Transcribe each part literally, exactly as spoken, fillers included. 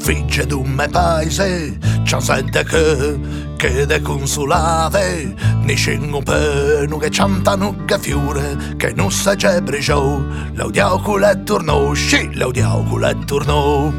Figlie d'un me paese, c'han sette che, che de consulate, ne scengo penu che c'antano che fiore, che non sa c'è briciò, l'audiao culet tornò, sì, l'audiao culet tornò.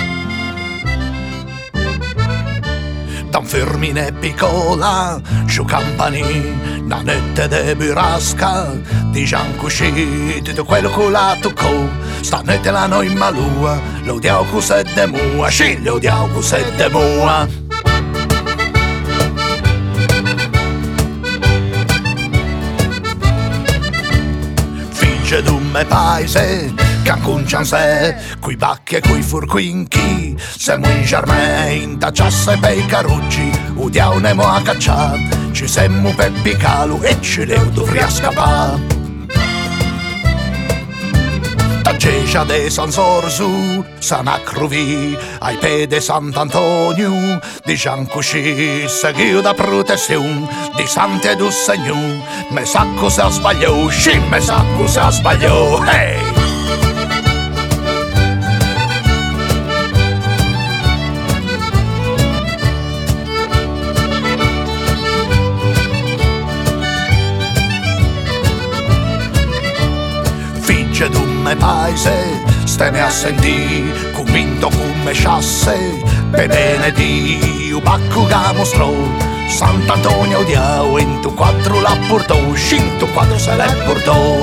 Dan fermine piccola, sciù campani, na nette de burasca, di gian cusci, tutto quello che la toccò, sta nette la noi malua, l'odiao cu sette mua, sì, l'odiao cu sette mua. Figlie d'un me paese, can concian se, cui bacchi e cui furquinchi, semo in germain, da ciassa e pei caruggi, udiao nemo a caccià, ci semmo per picalu e ci leu dovria scapà. Da Gecia de San Sorsu, San Accruvi, ai pe de Sant'Antonio, di Gian Cusci, seguiu da protezione, di Sante du Segnu, me sacco se sbagliò, sì, me sacco se sbagliò, hey! Figlie d'un me paese, steme a sentì, convinto come sciasse, pe bene di ubacco ga mostrò, Sant'Antonio odiao, in tu quattro la portò, in tu quattro se le portò.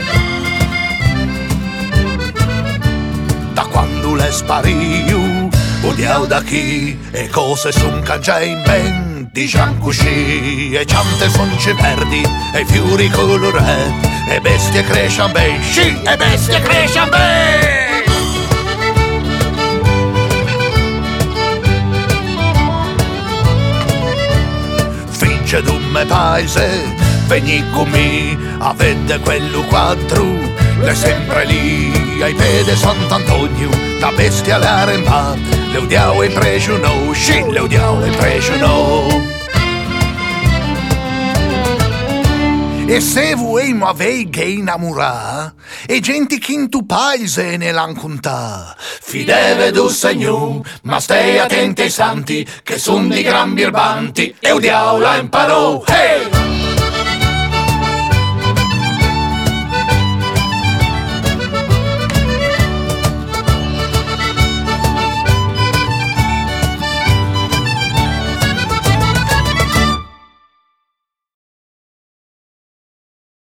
Da quando le spariu, odiao da chi, e cose son cangia in ben, di Gian Cusci, e ciante son ci verdi, e fiori colorati, e bestie crescian ben, sì, e bestie crescian ben! Figlie d'un me paese, vegni con me, a vedere quello quattro, le sempre lì, ai piedi Sant'Antonio, da bestia la remba, le udiao e pregiunò, sì, le udiao e pregiunò. E se vuoi avei che innamorà, e gente che in tu paese ne l'han contà, fideve du Segnu, ma stai attenti ai santi, che son di gran birbanti, e udiao la imparò, hey!